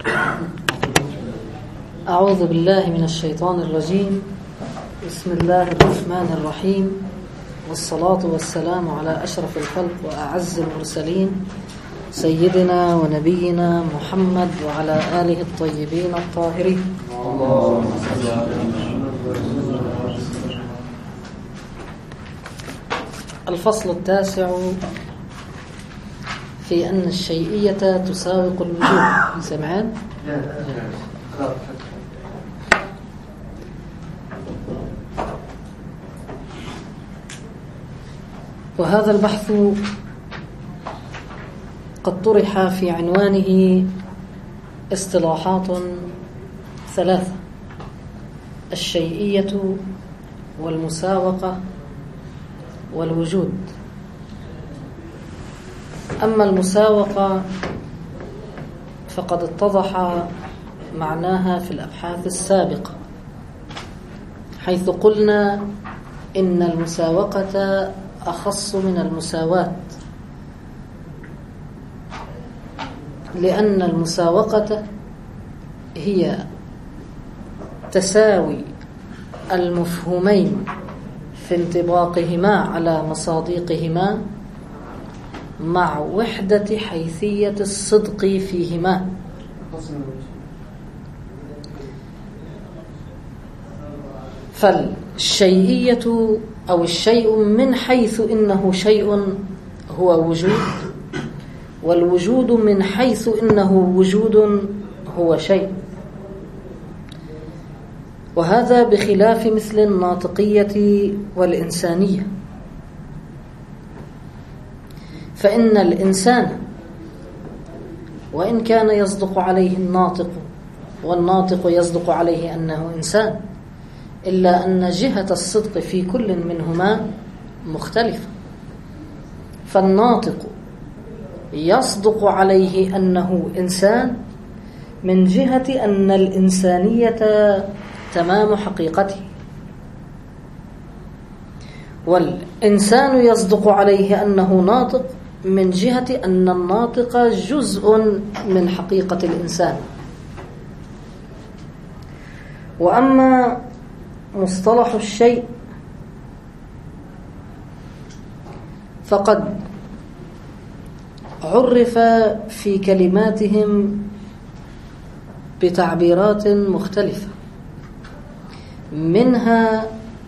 أعوذ بالله من الشيطان الرجيم. بسم الله الرحمن الرحيم، والصلاة والسلام على أشرف الخلق وأعز المرسلين سيدنا ونبينا محمد وعلى آله الطيبين الطاهرين. الفصل التاسع في أن الشيئية تساوق الوجود. سمعان؟ وهذا البحث قد طرح في عنوانه اصطلاحات ثلاثة: الشيئية والمساوقة والوجود. أما المساوقة فقد اتضح معناها في الأبحاث السابقة، حيث قلنا إن المساوقة أخص من المساواة، لأن المساوقة هي تساوي المفهومين في انطباقهما على مصادقهما مع وحدة حيثية الصدق فيهما. فالشيئية أو الشيء من حيث إنه شيء هو وجود، والوجود من حيث إنه وجود هو شيء، وهذا بخلاف مثل الناطقية والإنسانية. فإن الإنسان وإن كان يصدق عليه الناطق والناطق يصدق عليه أنه إنسان، إلا أن جهة الصدق في كل منهما مختلفة. فالناطق يصدق عليه أنه إنسان من جهة أن الإنسانية تمام حقيقته، والإنسان يصدق عليه أنه ناطق من جهة أن الناطق جزء من حقيقة الإنسان. وأما مصطلح الشيء فقد عرف في كلماتهم بتعبيرات مختلفة، منها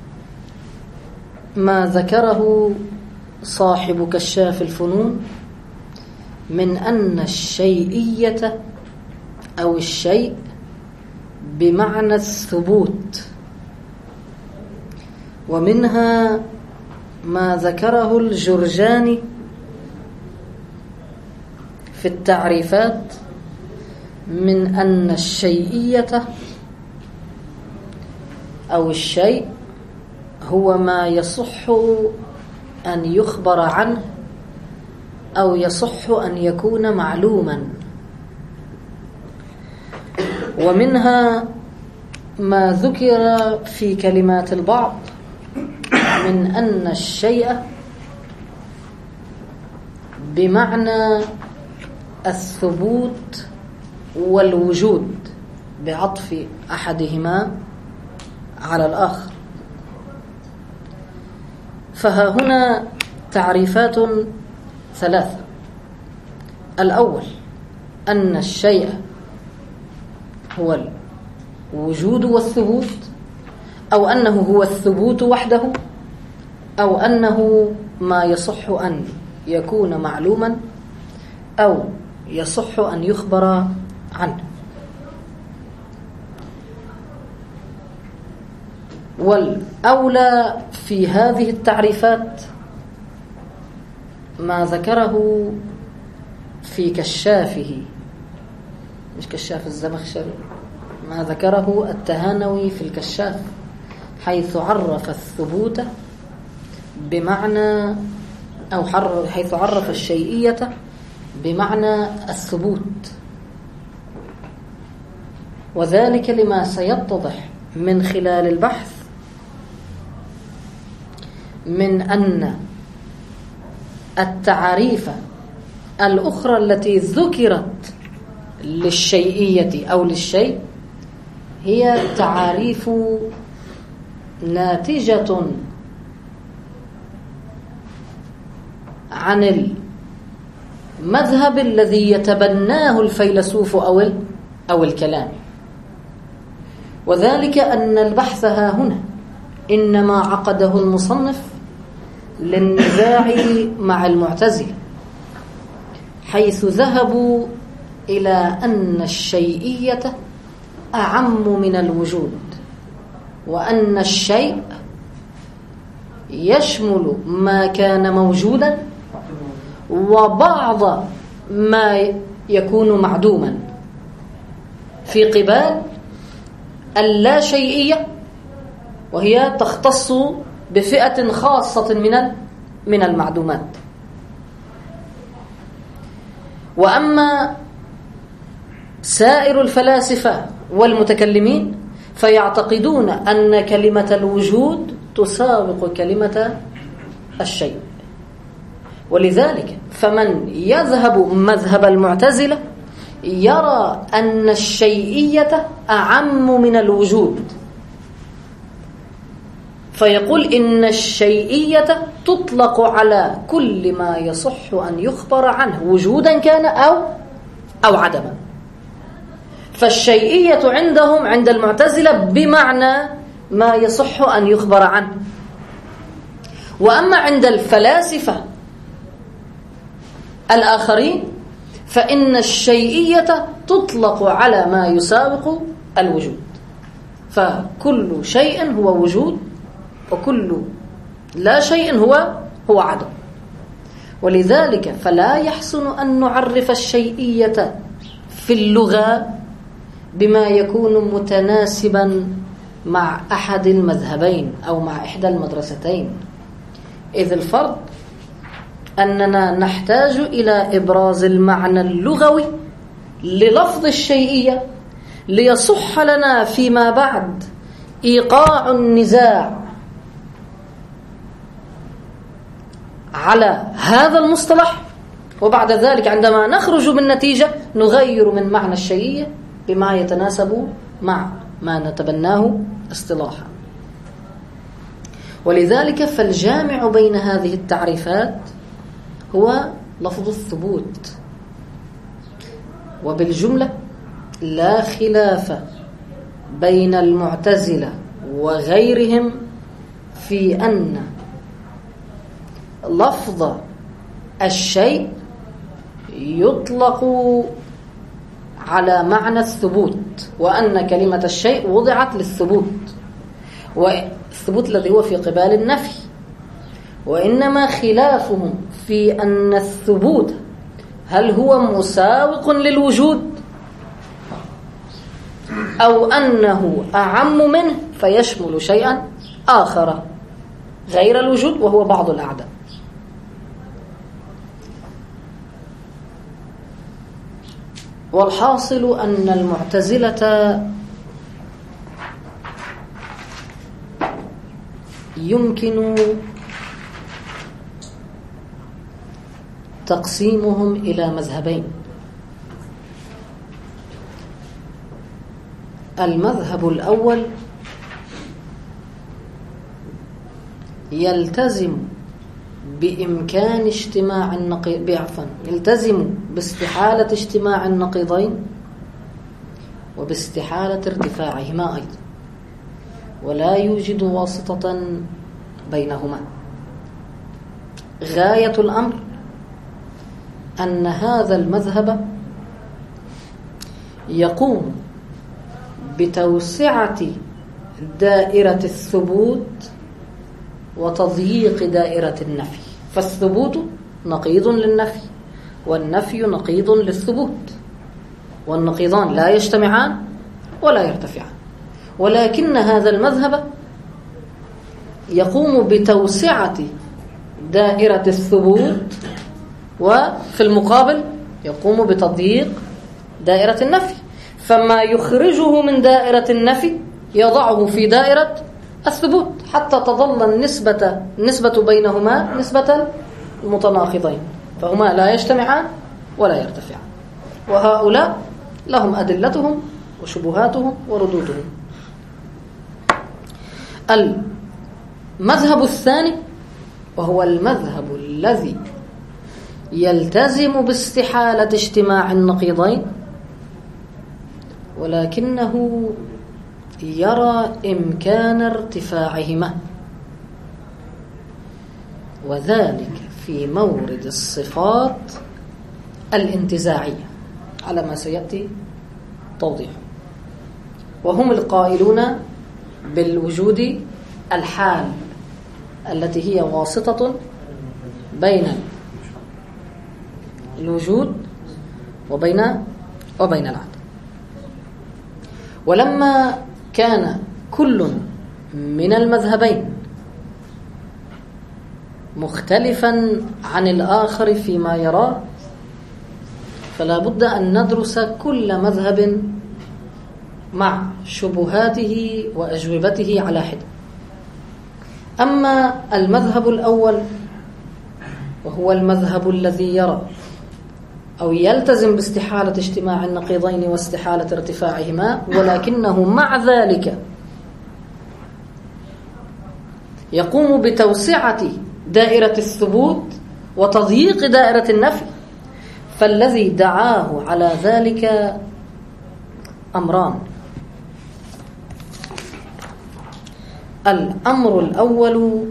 ما ذكره صاحب كشاف الفنون من أن الشيئية أو الشيء بمعنى الثبوت، ومنها ما ذكره الجرجاني في التعريفات من أن الشيئية أو الشيء هو ما يصح أن يخبر عنه أو يصح أن يكون معلوما، ومنها ما ذكر في كلمات البعض من أن الشيء بمعنى الثبوت والوجود بعطف أحدهما على الآخر. فها هنا تعريفات ثلاثة: الأول أن الشيء هو الوجود والثبوت، أو أنه هو الثبوت وحده، أو أنه ما يصح أن يكون معلوما أو يصح أن يخبر عنه. والأولى في هذه التعريفات ما ذكره في كشافه، مش كشاف الزمخشري، ما ذكره التهانوي في الكشاف، حيث عرف الثبوت بمعنى أو حيث عرف الشيئية بمعنى الثبوت، وذلك لما سيتضح من خلال البحث من أن التعريف الأخرى التي ذكرت للشيئية أو للشيء هي تعاريف ناتجة عن المذهب الذي يتبناه الفيلسوف أو الكلام. وذلك أن البحث ها هنا إنما عقده المصنف للنزاع مع المعتزلة، حيث ذهبوا إلى أن الشيئية أعم من الوجود، وأن الشيء يشمل ما كان موجودا وبعض ما يكون معدوما، في قبال اللا شيئية وهي تختص بفئة خاصة من المعدومات. وأما سائر الفلاسفة والمتكلمين فيعتقدون أن كلمة الوجود تساوق كلمة الشيء. ولذلك فمن يذهب مذهب المعتزلة يرى أن الشيئية أعم من الوجود، فيقول إن الشيئية تطلق على كل ما يصح أن يخبر عنه وجودا كان أو عدما. فالشيئية عندهم عند المعتزلة بمعنى ما يصح أن يخبر عنه. وأما عند الفلاسفة الآخرين فإن الشيئية تطلق على ما يساوق الوجود، فكل شيء هو وجود وكل لا شيء هو عدم. ولذلك فلا يحسن أن نعرف الشيئية في اللغة بما يكون متناسبا مع أحد المذهبين أو مع إحدى المدرستين، إذ الفرق أننا نحتاج إلى إبراز المعنى اللغوي للفظ الشيئية ليصح لنا فيما بعد إيقاع النزاع على هذا المصطلح، وبعد ذلك عندما نخرج بالنتيجة نغير من معنى الشيئية بما يتناسب مع ما نتبناه اصطلاحا. ولذلك فالجامع بين هذه التعريفات هو لفظ الثبوت. وبالجملة لا خلاف بين المعتزلة وغيرهم في أن لفظ الشيء يطلق على معنى الثبوت، وأن كلمة الشيء وضعت للثبوت، والثبوت الذي هو في قبال النفي. وإنما خلافهم في أن الثبوت هل هو مساوق للوجود أو أنه أعم منه فيشمل شيئا آخر غير الوجود وهو بعض الأعداء. والحاصل أن المعتزلة يمكن تقسيمهم إلى مذهبين. المذهب الأول يلتزم بإمكان اجتماع يلتزم باستحالة اجتماع النقيضين وباستحالة ارتفاعهما أيضا، ولا يوجد واسطة بينهما. غاية الأمر أن هذا المذهب يقوم بتوسعة دائرة الثبوت وتضييق دائرة النفي، فالثبوت نقيض للنفي والنفي نقيض للثبوت، والنقيضان لا يجتمعان ولا يرتفعان. ولكن هذا المذهب يقوم بتوسعة دائرة الثبوت وفي المقابل يقوم بتضييق دائرة النفي، فما يخرجه من دائرة النفي يضعه في دائرة الثبوت حتى تظل النسبة بينهما نسبة المتناقضين، فهما لا يجتمعان ولا يرتفعان. وهؤلاء لهم أدلتهم وشبهاتهم وردودهم. المذهب الثاني وهو المذهب الذي يلتزم باستحالة اجتماع النقيضين، ولكنه يرى إمكان ارتفاعهما، وذلك في مورد الصفات الانتزاعية على ما سيأتي توضيحه. وهم القائلون بالوجود الحال التي هي واسطة بين الوجود وبين العدم. ولما كان كل من المذهبين مختلفا عن الآخر فيما يراه، فلا بد أن ندرس كل مذهب مع شبهاته وأجوبته على حدة. أما المذهب الأول وهو المذهب الذي يرى أو يلتزم باستحالة اجتماع النقيضين واستحالة ارتفاعهما، ولكنه مع ذلك يقوم بتوسعة دائرة الثبوت وتضييق دائرة النفي، فالذي دعاه على ذلك أمران. الأمر الأول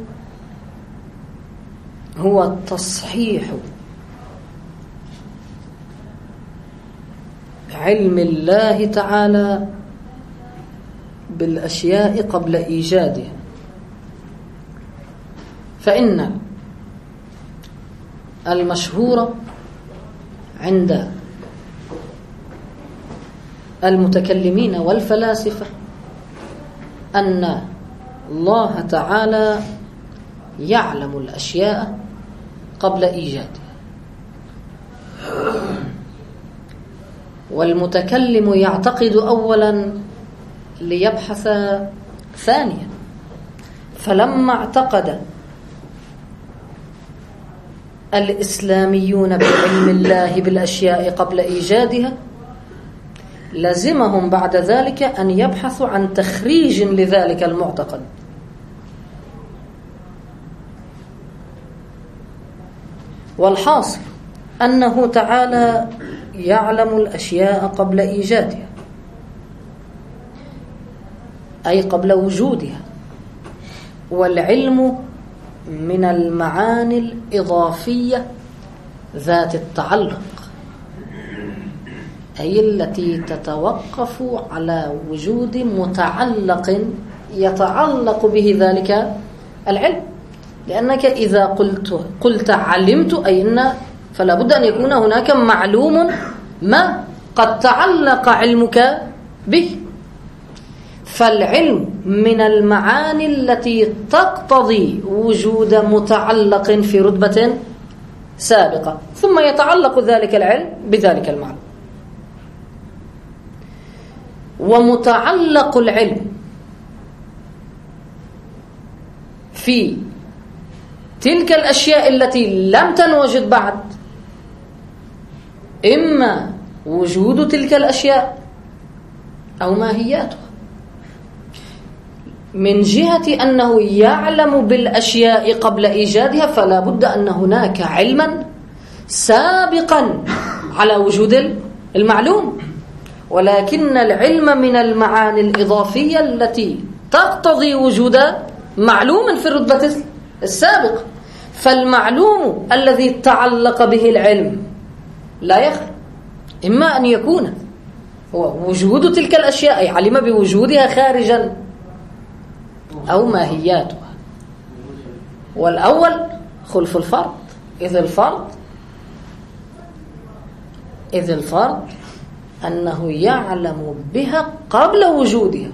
هو التصحيح علم الله تعالى بالأشياء قبل إيجادها. فإن المشهور عند المتكلمين والفلاسفة أن الله تعالى يعلم الأشياء قبل إيجادها، والمتكلم يعتقد أولا ليبحث ثانيا. فلما اعتقد الإسلاميون بعلم الله بالأشياء قبل إيجادها، لزمهم بعد ذلك أن يبحثوا عن تخريج لذلك المعتقد. والحاصل أنه تعالى يعلم الأشياء قبل إيجادها، أي قبل وجودها. والعلم من المعاني الإضافية ذات التعلق، أي التي تتوقف على وجود متعلق يتعلق به ذلك العلم. لأنك إذا قلت علمت أي إن، فلا بد أن يكون هناك معلوم ما قد تعلق علمك به. فالعلم من المعاني التي تقتضي وجود متعلق في رتبة سابقة، ثم يتعلق ذلك العلم بذلك المعنى. ومتعلق العلم في تلك الأشياء التي لم تنوجد بعد، إما وجود تلك الأشياء أو ماهياتها. من جهة أنه يعلم بالأشياء قبل إيجادها، فلا بد أن هناك علما سابقا على وجود المعلوم. ولكن العلم من المعاني الإضافية التي تقتضي وجود معلوم في الرتبة السابقة. فالمعلوم الذي تعلق به العلم لا يخلو، إما أن يكون هو وجود تلك الأشياء أي علم بوجودها خارجا، أو ماهياتها. والأول خلف الفرض، إذ الفرض أنه يعلم بها قبل وجودها.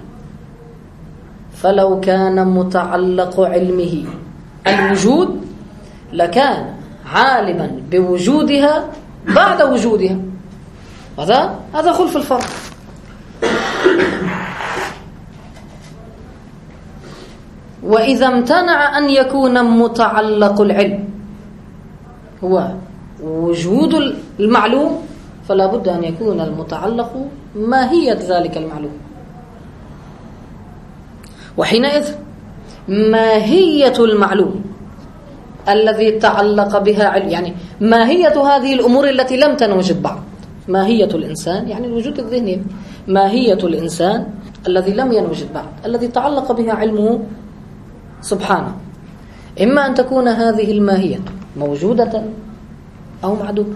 فلو كان متعلق علمه الوجود لكان عالما بوجودها بعد وجودها. هذا خلف الفرض. وإذا امتنع أن يكون متعلق العلم هو وجود المعلوم، فلا بد أن يكون المتعلق ماهية ذلك المعلوم. وحينئذ ماهية المعلوم الذي تعلق بها يعني ماهية هذه الأمور التي لم تنوجد بعد، ماهية الإنسان يعني الوجود الذهني، ماهية الإنسان الذي لم ينوجد بعد، الذي تعلق بها علمه سبحانه، إما أن تكون هذه الماهية موجودة أو معدومة.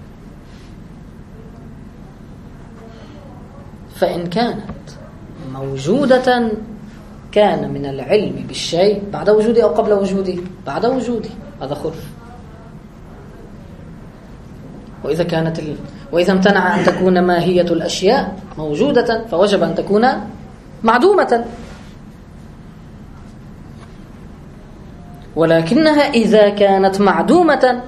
فإن كانت موجودة كان من العلم بالشيء بعد وجوده أو قبل وجوده؟ بعد وجوده، هذا خلف. وإذا امتنع أن تكون ماهية الأشياء موجودة فوجب أن تكون معدومة. ولكنها إذا كانت معدومة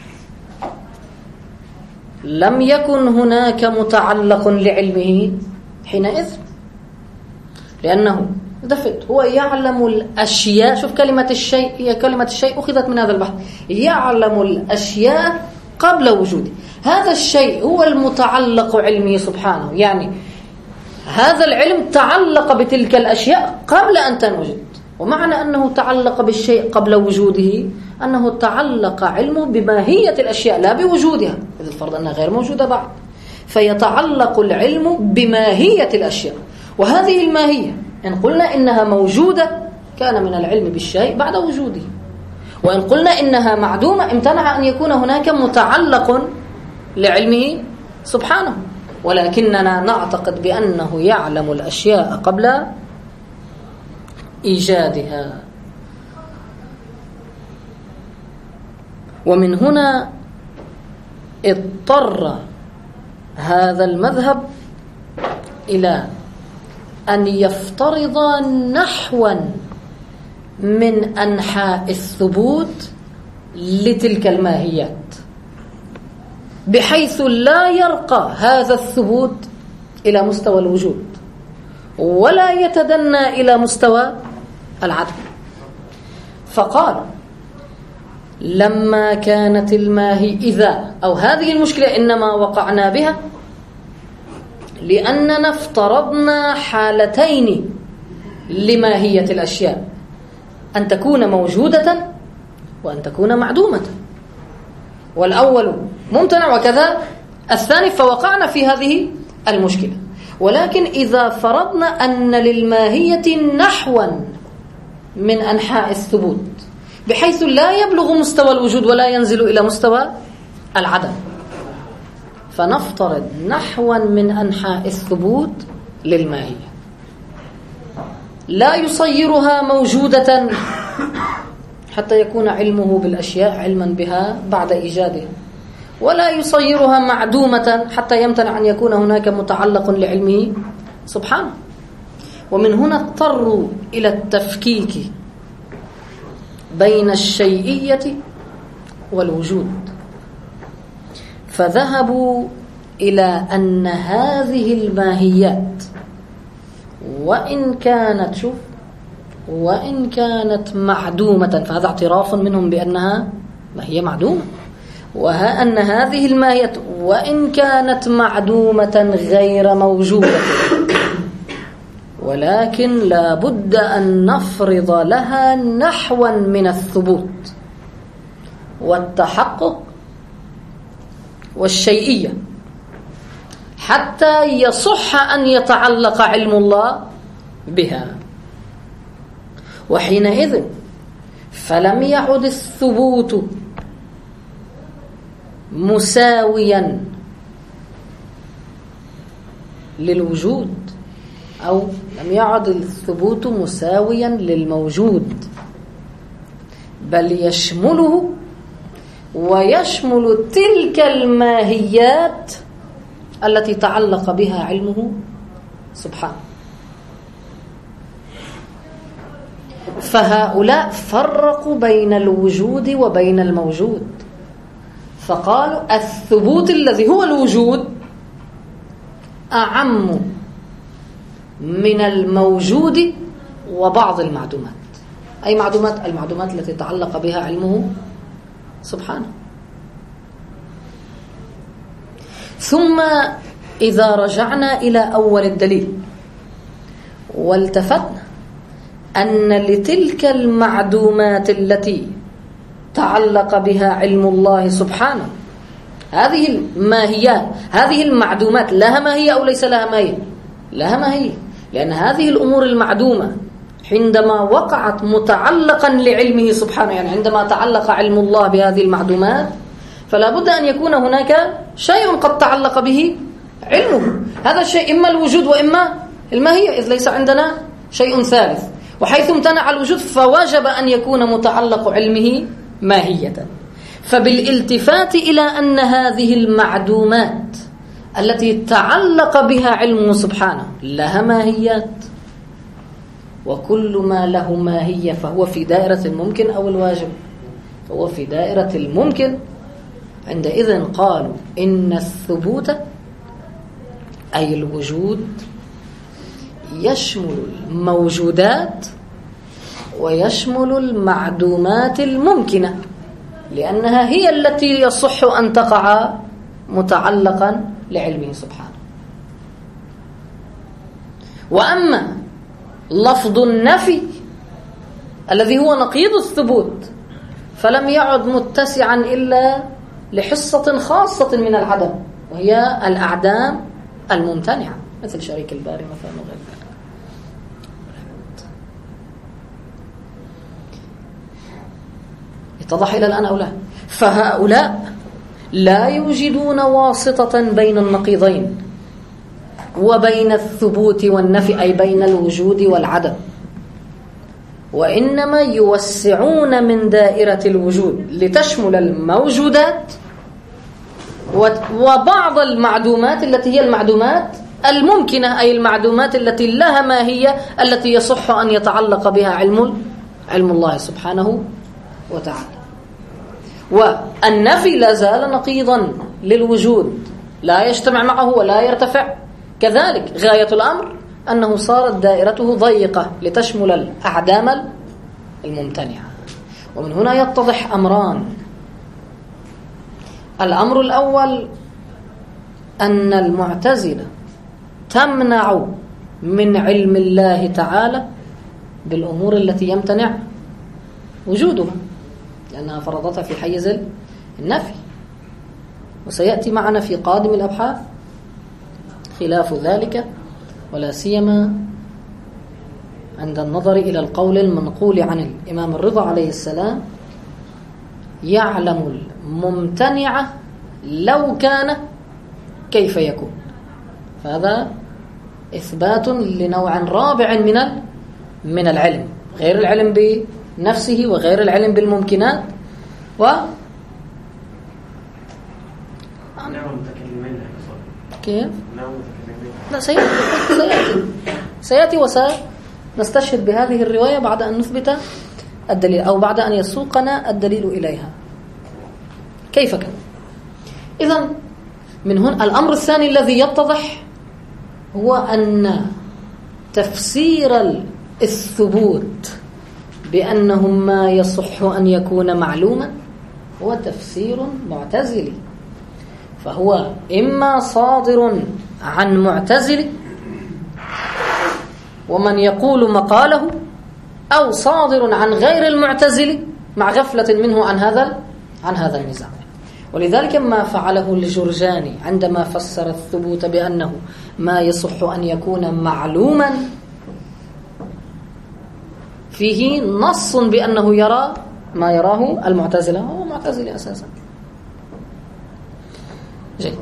لم يكن هناك متعلق لعلمه حينئذ، لأنه هو يعلم الأشياء. شوف كلمة الشيء، هي كلمة الشيء أخذت من هذا البحث، يعلم الأشياء قبل وجوده. هذا الشيء هو المتعلق علمه سبحانه، يعني هذا العلم تعلق بتلك الأشياء قبل أن تنوجد. ومعنى أنه تعلق بالشيء قبل وجوده أنه تعلق علمه بماهية الأشياء لا بوجودها، إذا الفرض أنها غير موجودة بعد، فيتعلق العلم بماهية الأشياء. وهذه الماهية إن قلنا إنها موجودة كان من العلم بالشيء بعد وجوده، وإن قلنا إنها معدومة امتنع أن يكون هناك متعلق لعلمه سبحانه. ولكننا نعتقد بأنه يعلم الأشياء قبل إيجادها. ومن هنا اضطر هذا المذهب إلى أن يفترض نحوا من أنحاء الثبوت لتلك الماهيات، بحيث لا يرقى هذا الثبوت إلى مستوى الوجود ولا يتدنى إلى مستوى العدم. فقال لما كانت الماهي إذا أو هذه المشكلة إنما وقعنا بها لأننا افترضنا حالتين لماهية الأشياء، أن تكون موجودة وأن تكون معدومة، والأول ممتنع وكذا الثاني، فوقعنا في هذه المشكلة. ولكن إذا فرضنا أن للماهية نحوا من أنحاء الثبوت بحيث لا يبلغ مستوى الوجود ولا ينزل إلى مستوى العدم، فنفترض نحوا من أنحاء الثبوت للماهية لا يصيرها موجودة حتى يكون علمه بالأشياء علما بها بعد إيجادها، ولا يصيرها معدومة حتى يمتنع أن يكون هناك متعلق لعلمه سبحانه. ومن هنا اضطروا إلى التفكيك بين الشيئية والوجود، فذهبوا إلى أن هذه الماهيات وإن كانت معدومة، فهذا اعتراف منهم بأنها ماهية معدومة، وأن هذه الماهية وإن كانت معدومة غير موجودة، ولكن لا بد أن نفرض لها نحوا من الثبوت والتحقق والشيئية حتى يصح أن يتعلق علم الله بها. وحينئذ فلم يعد الثبوت مساويا للوجود، أو لم يعد الثبوت مساويا للموجود، بل يشمله ويشمل تلك الماهيات التي تعلق بها علمه سبحانه. فهؤلاء فرقوا بين الوجود وبين الموجود، فقالوا الثبوت الذي هو الوجود أعم من الموجود وبعض المعدومات. أي معدومات؟ المعدومات التي تعلق بها علمه سبحانه. ثم إذا رجعنا إلى أول الدليل والتفتنا أن لتلك المعدومات التي تعلق بها علم الله سبحانه هذه الماهيات، هذه المعدومات لها ماهية أو ليس لها ماهية؟ لها ماهية، لأن هذه الأمور المعدومة عندما وقعت متعلقا لعلمه سبحانه، يعني عندما تعلق علم الله بهذه المعدومات فلا بد أن يكون هناك شيء قد تعلق به علمه. هذا الشيء إما الوجود وإما الماهية، إذ ليس عندنا شيء ثالث، وحيث امتنع الوجود فوجب أن يكون متعلق علمه ماهية. فبالالتفات إلى أن هذه المعدومات التي تعلق بها علمه سبحانه لها ماهيات، وكل ما له ماهية فهو في دائرة الممكن أو الواجب، فهو في دائرة الممكن. عندئذ قالوا إن الثبوت أي الوجود يشمل الموجودات ويشمل المعدومات الممكنة، لأنها هي التي يصح أن تقع متعلقا لعلمه سبحانه. وأما لفظ النفي الذي هو نقيض الثبوت فلم يعد متسعا إلا لحصة خاصة من العدم، وهي الأعدام الممتنعة مثل شريك الباري مثلا وغير ذلك. اتضح إلى الآن أو لا؟ فهؤلاء لا يوجدون واسطة بين النقيضين وبين الثبوت والنفي، أي بين الوجود والعدم، وإنما يوسعون من دائرة الوجود لتشمل الموجودات وبعض المعدومات التي هي المعدومات الممكنة، أي المعدومات التي لها ماهية التي يصح أن يتعلق بها علم الله سبحانه وتعالى. والنفي لا زال نقيضا للوجود، لا يجتمع معه ولا يرتفع. كذلك غاية الأمر أنه صارت دائرته ضيقة لتشمل الأعدام الممتنعة. ومن هنا يتضح أمران: الأمر الأول أن المعتزلة تمنع من علم الله تعالى بالأمور التي يمتنع وجودها، لأنها فرضتها في حيز النفي، وسيأتي معنا في قادم الأبحاث خلاف ذلك، ولا سيما عند النظر إلى القول المنقول عن الإمام الرضا عليه السلام: يعلم الممتنع لو كان كيف يكون. فهذا إثبات لنوع رابع من العلم، غير العلم بنفسه وغير العلم بالممكنات. كيف؟ لا، سيأتي وسنستشهد بهذه الرواية بعد أن نثبت الدليل، أو بعد أن يسوقنا الدليل إليها كيف كان. إذن من هنا الأمر الثاني الذي يتضح هو أن تفسير الثبوت بأنه ما يصح أن يكون معلوما هو تفسير معتزلي، فهو إما صادر عن معتزل ومن يقول مقاله، أو صادر عن غير المعتزل مع غفلة منه عن هذا النزاع. ولذلك ما فعله الجرجاني عندما فسر الثبوت بأنه ما يصح أن يكون معلوما فيه نص بأنه يرى ما يراه المعتزلة، هو معتزلي أساسا. جيد.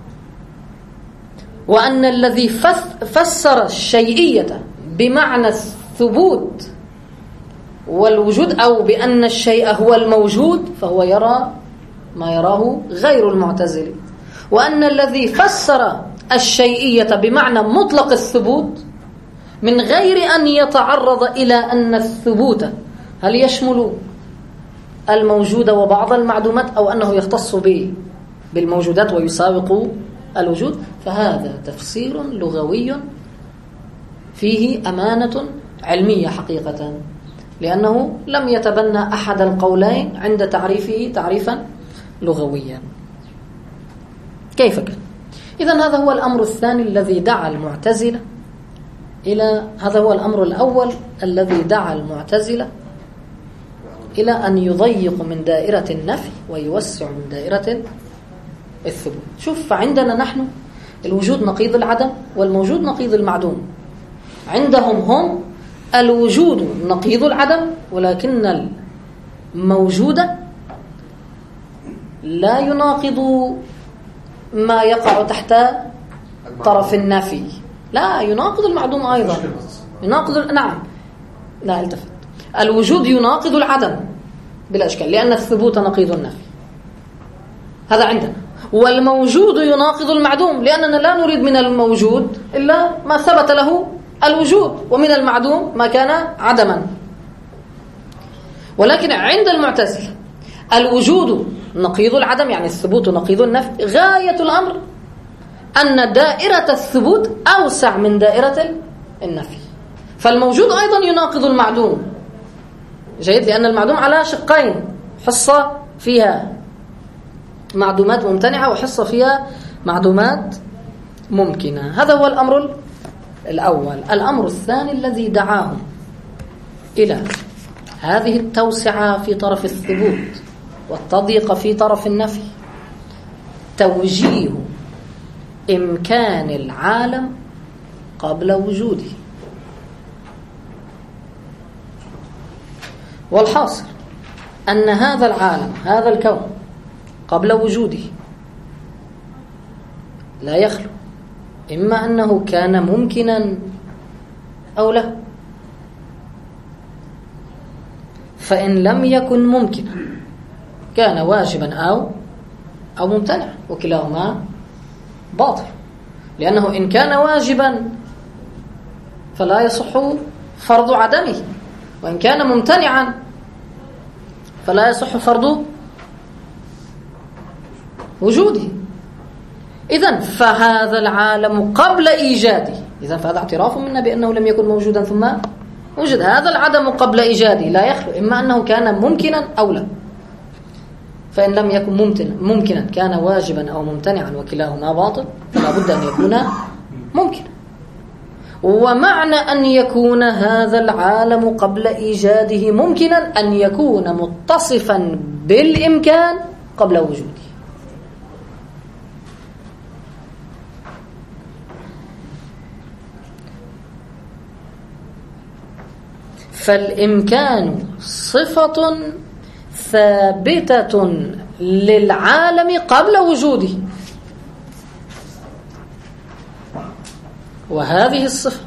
وأن الذي فسر الشيئية بمعنى الثبوت والوجود، أو بأن الشيء هو الموجود، فهو يرى ما يراه غير المعتزلي. وأن الذي فسر الشيئية بمعنى مطلق الثبوت من غير أن يتعرض إلى أن الثبوت هل يشمل الموجود وبعض المعدومات أو أنه يختص بالموجودات ويساوق الوجود، فهذا تفسير لغوي فيه أمانة علمية حقيقة، لأنه لم يتبنى أحد القولين عند تعريفه تعريفا لغويا. كيف كان؟ إذن هذا هو الأمر الثاني الذي دعا المعتزلة هذا هو الأمر الأول الذي دعا المعتزلة إلى أن يضيق من دائرة النفي ويوسع من دائرة الثبوت. شوف، فعندنا نحن الوجود نقيض العدم والموجود نقيض المعدوم. عندهم هم الوجود نقيض العدم، ولكن الموجود لا يناقض ما يقع تحت طرف النفي، لا يناقض المعدوم أيضا، يناقض نعم، لا التفت، الوجود يناقض العدم بلا إشكال، لأن الثبوت نقيض النفي، هذا عندنا. والموجود يناقض المعدوم، لأننا لا نريد من الموجود إلا ما ثبت له الوجود، ومن المعدوم ما كان عدما. ولكن عند المعتزلة الوجود نقيض العدم، يعني الثبوت نقيض النفي. غاية الأمر أن دائرة الثبوت أوسع من دائرة النفي، فالموجود أيضا يناقض المعدوم. جيد، لأن المعدوم على شقين، حصة فيها معدومات ممتنعة وحصة فيها معدومات ممكنة. هذا هو الأمر الأول. الأمر الثاني الذي دعاهم إلى هذه التوسعة في طرف الثبوت والتضييق في طرف النفي، توجيه إمكان العالم قبل وجوده. والحاصل أن هذا العالم، هذا الكون قبل وجوده لا يخلو إما أنه كان ممكنا أو لا. فإن لم يكن ممكنا كان واجبا أو ممتنع، وكلاهما باطل، لأنه إن كان واجبا فلا يصح فرض عدمه، وإن كان ممتنعا فلا يصح فرض وجوده. إذن فهذا العالم قبل إيجاده، إذن فهذا اعتراف منا بأنه لم يكن موجودا ثم وجد. هذا العدم قبل إيجاده لا يخلو إما أنه كان ممكنا أو لا. فإن لم يكن ممكنا كان واجبا أو ممتنعا، وكلاهما باطل، فلا بد أن يكون ممكنا. ومعنى أن يكون هذا العالم قبل إيجاده ممكنا أن يكون متصفا بالإمكان قبل وجوده. فالإمكان صفة ثابتة للعالم قبل وجوده، وهذه الصفة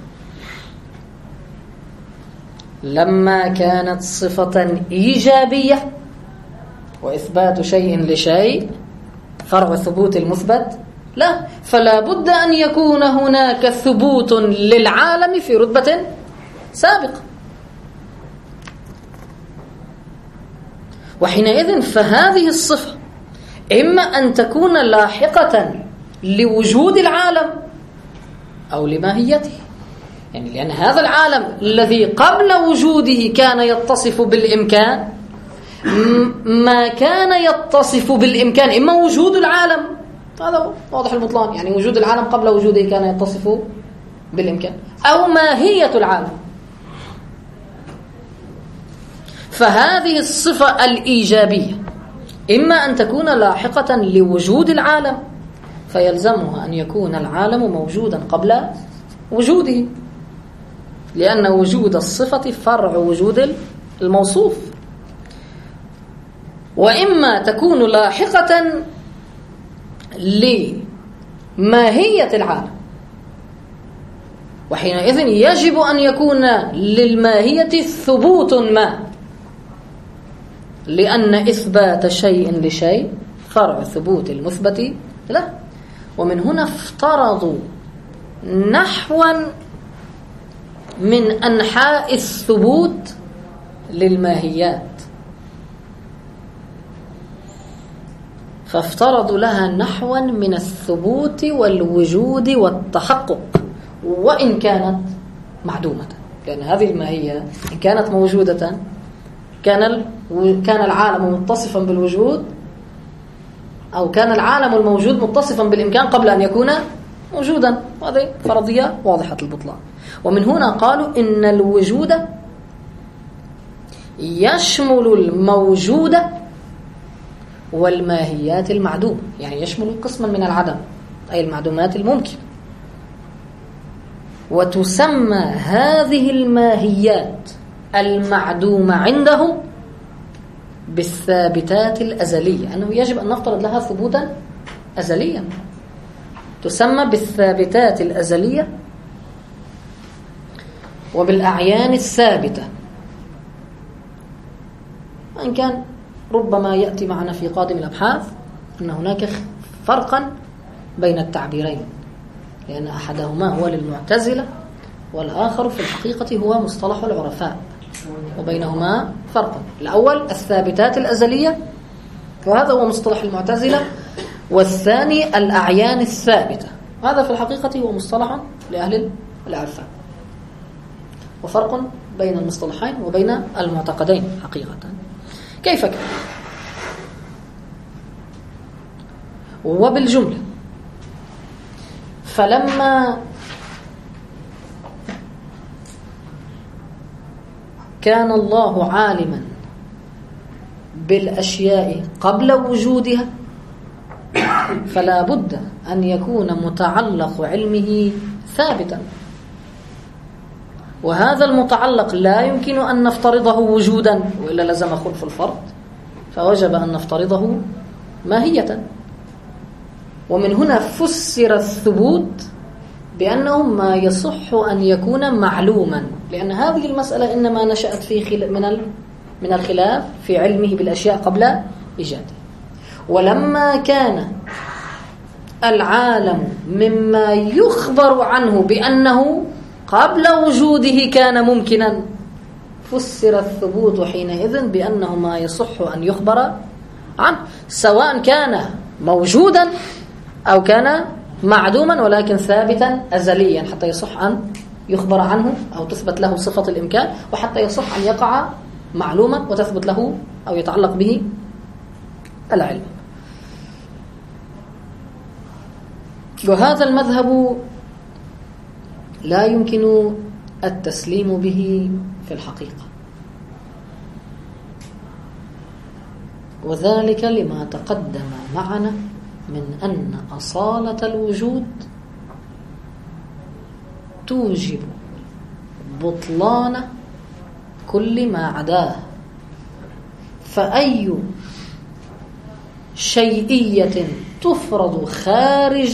لما كانت صفة إيجابية، وإثبات شيء لشيء فرع ثبوت المثبت لا، فلا بد أن يكون هناك ثبوت للعالم في رتبة سابقة. وحينئذ فهذه الصفة إما أن تكون لاحقة لوجود العالم أو لماهيته، يعني لأن هذا العالم الذي قبل وجوده كان يتصف بالإمكان، ما كان يتصف بالإمكان إما وجود العالم، هذا واضح البطلان، يعني وجود العالم قبل وجوده كان يتصف بالإمكان، أو ماهية العالم. فهذه الصفة الإيجابية إما أن تكون لاحقة لوجود العالم، فيلزمها أن يكون العالم موجودا قبل وجوده، لأن وجود الصفة فرع وجود الموصوف. وإما تكون لاحقة لماهية العالم، وحينئذ يجب أن يكون للماهية ثبوت ما، لأن إثبات شيء لشيء فرع ثبوت المثبت له. ومن هنا افترضوا نحوا من أنحاء الثبوت للماهيات، فافترضوا لها نحوا من الثبوت والوجود والتحقق، وإن كانت معدومة، لأن هذه الماهية إن كانت موجودة كان العالم متصفا بالوجود أو كان العالم الموجود متصفا بالإمكان قبل أن يكون موجودا. هذه فرضية واضحة البطلان. ومن هنا قالوا إن الوجود يشمل الموجود والماهيات المعدومة، يعني يشمل قسما من العدم أي المعدومات الممكن. وتسمى هذه الماهيات المعدومة عنده بالثابتات الأزلية، أنه يجب أن نفترض لها ثبوتا أزليا. تسمى بالثابتات الأزلية وبالأعيان الثابتة، وإن كان ربما يأتي معنا في قادم الأبحاث أن هناك فرقا بين التعبيرين، لأن أحدهما هو للمعتزلة والآخر في الحقيقة هو مصطلح العرفاء، وبينهما فرق. الأول الثابتات الأزلية وهذا هو مصطلح المعتزلة، والثاني الأعيان الثابتة، هذا في الحقيقة هو مصطلح لأهل العرفاء. وفرق بين المصطلحين وبين المعتقدين حقيقة. كيف كان؟ وبالجملة فلما كان الله عالما بالأشياء قبل وجودها فلا بد أن يكون متعلق علمه ثابتا، وهذا المتعلق لا يمكن أن نفترضه وجودا وإلا لزم خلف الفرض، فوجب أن نفترضه ماهية. ومن هنا فسر الثبوت بأنه ما يصح أن يكون معلوما، لأن هذه المسألة إنما نشأت في من الخلاف في علمه بالأشياء قبل إيجاده. ولما كان العالم مما يخبر عنه بأنه قبل وجوده كان ممكنا، فسر الثبوت حينئذ بأنه ما يصح أن يخبر عنه، سواء كان موجودا أو كان معدوما ولكن ثابتا أزليا، حتى يصح أن يخبر عنه أو تثبت له صفة الإمكان، وحتى يصح أن يقع معلوما وتثبت له أو يتعلق به العلم. وهذا المذهب لا يمكن التسليم به في الحقيقة، وذلك لما تقدم معنا من أن أصالة الوجود توجب بطلان كل ما عداه، فأي شيئية تفرض خارج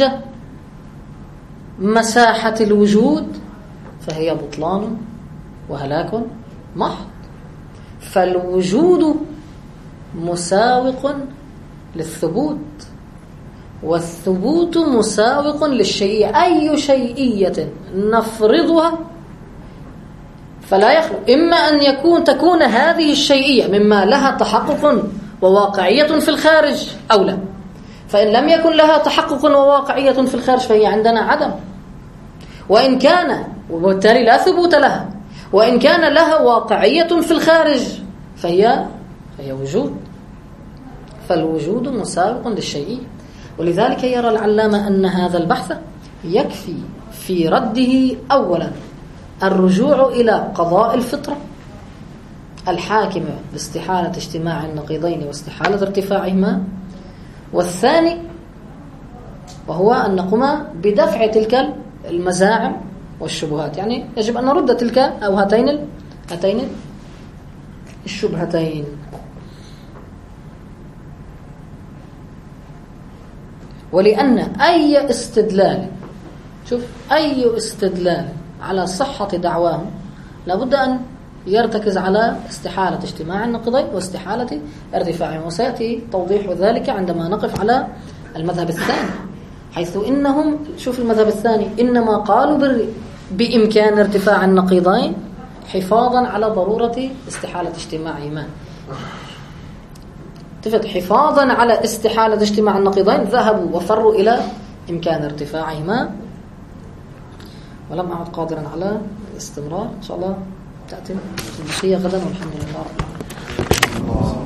مساحة الوجود فهي بطلان وهلاك محض. فالوجود مساوق للثبوت، والثبوت مساوق للشيئية. أي شيئية نفرضها فلا يخلو إما أن تكون هذه الشيئية مما لها تحقق وواقعية في الخارج أو لا، فإن لم يكن لها تحقق وواقعية في الخارج فهي عندنا عدم، وإن كان وبالتالي لا ثبوت لها، وإن كان لها واقعية في الخارج فهي وجود. فالوجود مساوق للشيئية. ولذلك يرى العلامة أن هذا البحث يكفي في رده أولا الرجوع إلى قضاء الفطرة الحاكمة باستحالة اجتماع النقيضين واستحالة ارتفاعهما، والثاني وهو أن نقوم بدفع تلك المزاعم والشبهات. يعني يجب أن نرد تلك أو هاتين الشبهتين. ولأن أي استدلال على صحة دعواهم لابد أن يرتكز على استحالة اجتماع النقيضين واستحالة ارتفاعهم، وسيأتي توضيح ذلك عندما نقف على المذهب الثاني، حيث إنهم المذهب الثاني إنما قالوا بإمكان ارتفاع النقيضين حفاظا على ضرورة استحالة اجتماعهما. حفاظا على استحالة اجتماع النقيضين ذهبوا وفروا إلى إمكان ارتفاعهما، ولم أعد قادرا على الاستمرار. إن شاء الله تأتي البقية غدا، والحمد لله رب العالمين.